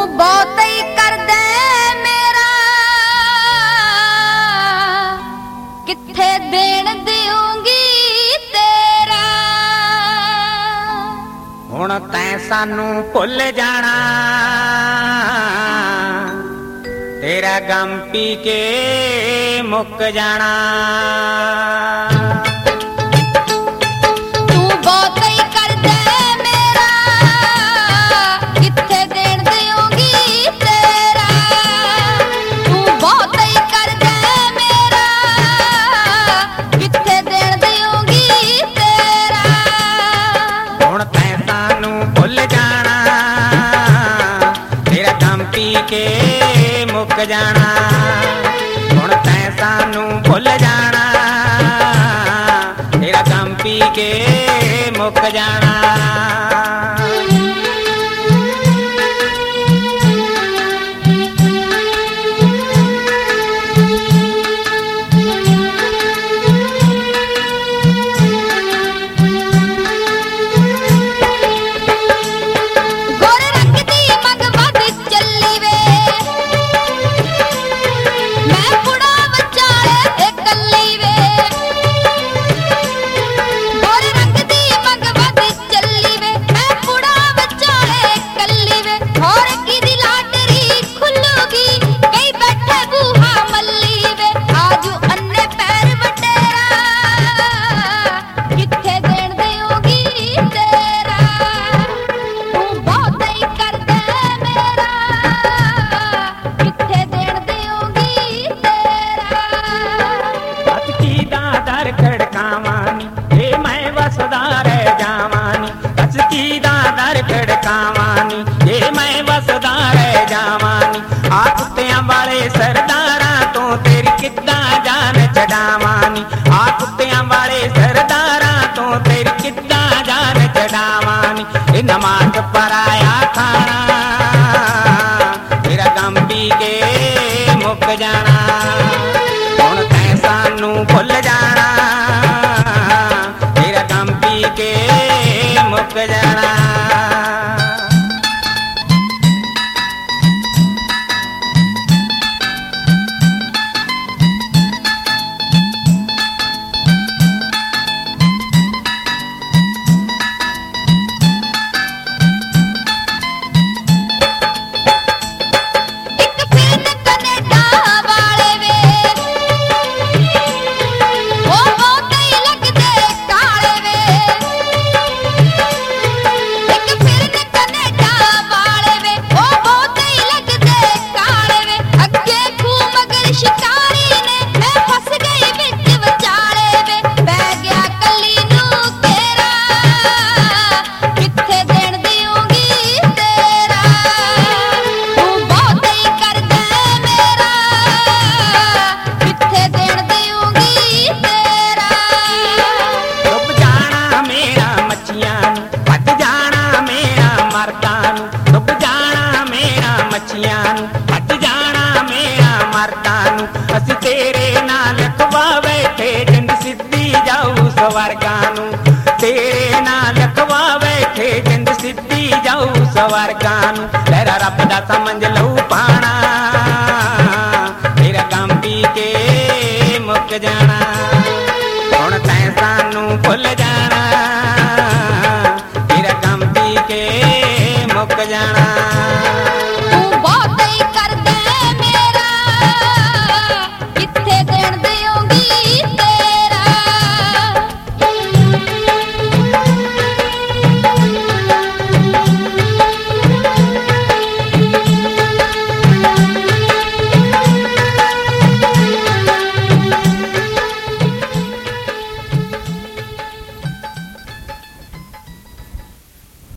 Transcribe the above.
ਬਹੁਤ ਹੀ ਕਰਦਾ ਮੇਰਾ, ਕਿੱਥੇ ਦੇਣ ਦਿਉਂਗੀ ਤੇਰਾ। ਹੁਣ ਤੈਂ ਸਾਨੂੰ ਭੁੱਲ ਜਾਣਾ, ਤੇਰਾ ਗਮ ਪੀ ਕੇ ਮੁੱਕ ਜਾਣਾ। ਤੂੰ ਬਹੁਤ ਹੀ ਕਰਦਾ ਮੇਰਾ, ਕਿੱਥੇ ਦੇਣ ਦਿਉਂਗੀ ਤੇਰਾ। ਤੂੰ ਬਹੁਤ ਹੀ ਕਰਦਾ ਮੇਰਾ, ਕਿੱਥੇ ਦੇਣ ਦਿਉਂਗੀ ਤੇਰਾ। ਹੁਣ ਤੈਂ ਸਾਨੂੰ ਭੁੱਲ ਜਾਣਾ, ਤੇਰਾ ਗਮ ਪੀ ਕੇ ਮੁੱਕ ਜਾਣਾ। ਹੁਣ ਤੈਂ ਸਾਨੂੰ ਭੁੱਲ ਜਾਣਾ, ਤੇਰਾ ਗਮ ਪੀ ਕੇ ਮੁੱਕ ਜਾਣਾ। ਖੜਕਾਵਾਨੀ ਜੇ ਮੈਂ ਵਸਦਾ ਰਹਿ ਜਾਵਾਨੀ, ਕਸਕੀ ਦਾ ਦਰ ਖੜਕਾਵਾਨੀ ਜੇ ਮੈਂ ਵਸਦਾ ਰਹਿ ਜਾਵਾਨੀ। ਆ ਕੁੱਤਿਆਂ ਵਾਲੇ ਸਰਦਾਰਾਂ ਤੋਂ ਤੇਰੀ ਕਿੱਦਾਂ ਜਾਨ ਛਡਾਵਾਨੀ। ਆ ਕੁੱਤਿਆਂ ਵਾਲੇ ਸਰਦਾਰਾਂ ਤੋਂ ਤੇਰੀ ਕਿੱਦਾਂ ਜਾਨ ਛਡਾਵਾਨੀ। ਇਹ ਨਮਾਜ਼ ਪਰਾਇਆ ਖਾਣਾ, ਤੇਰਾ ਗਮ ਪੀ ਕੇ ਮੁੱਕ ਜਾਣਾ। ਹੁਣ ਤੈਂ ਸਾਨੂੰ ਭੁੱਲ ਜਾਣਾ, ਤੇਰਾ ਗਮ ਪੀ ਕੇ ਮੁੱਕ ਜਾਣਾ। ਹੱਟ ਜਾਣਾ ਮੇਰਾ ਮਰਦਾਂ ਨੂੰ, ਅਸੀਂ ਤੇਰੇ ਨਾਲ ਲਖਵਾ ਬੈਠੇ ਜਿੰਦ ਸਿੱਧੀ ਜਾਊ ਸਵਰਗਾਂ ਨੂੰ। ਤੇਰੇ ਨਾਲ ਲਖਵਾ ਬੈਠੇ ਜਿੰਦ ਸਿੱਧੀ ਜਾਊ ਸਵਰਗਾਂ ਨੂੰ। ਤੇਰਾ ਰੱਬ ਦਾ ਸਮਝ ਲਊ ਪਾਣਾ, ਤੇਰਾ ਗਮ ਪੀ ਕੇ ਮੁੱਕ ਜਾਣਾ। ਹੁਣ ਤੈਂ ਸਾਨੂੰ ਭੁੱਲ ਜਾਣਾ, ਤੇਰਾ ਗਮ ਪੀ ਕੇ ਮੁੱਕ ਜਾਣਾ। ਬਹੁਤ ਹੀ ਕਰਦਾ ਮੇਰਾ, ਕਿੱਥੇ ਦੇਣ ਦਿਉਂਗੀ